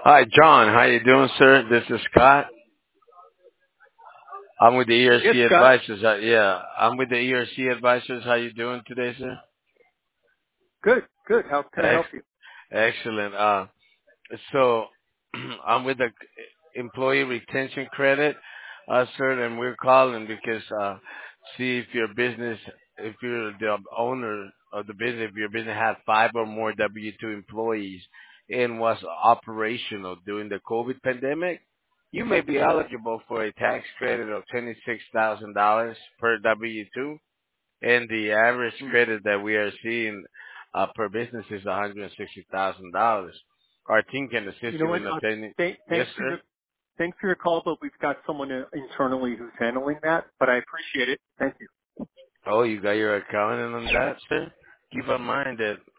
Hi, John. How you doing, sir? This is Scott. I'm with the Yes, ERC Scott. Advisors. Yeah, I'm with the ERC Advisors. How you doing today, sir? Good, good. How can I help Ex- you? Excellent. So I'm with the Employee Retention Credit, sir, and we're calling because see if your business, if you're the owner of the business, if your business had five or more W-2 employees and was operational during the COVID pandemic, you may be eligible for a tax credit of $26,000 per W-2, and the average Hmm. credit that we are seeing per business is $160,000. Our team can You assist know you what? in obtaining. Yes, Thanks for sir. your call, but we've got someone internally who's handling that. But I appreciate it. Thank you. Oh, you got your accountant on that, sir? Keep in mind that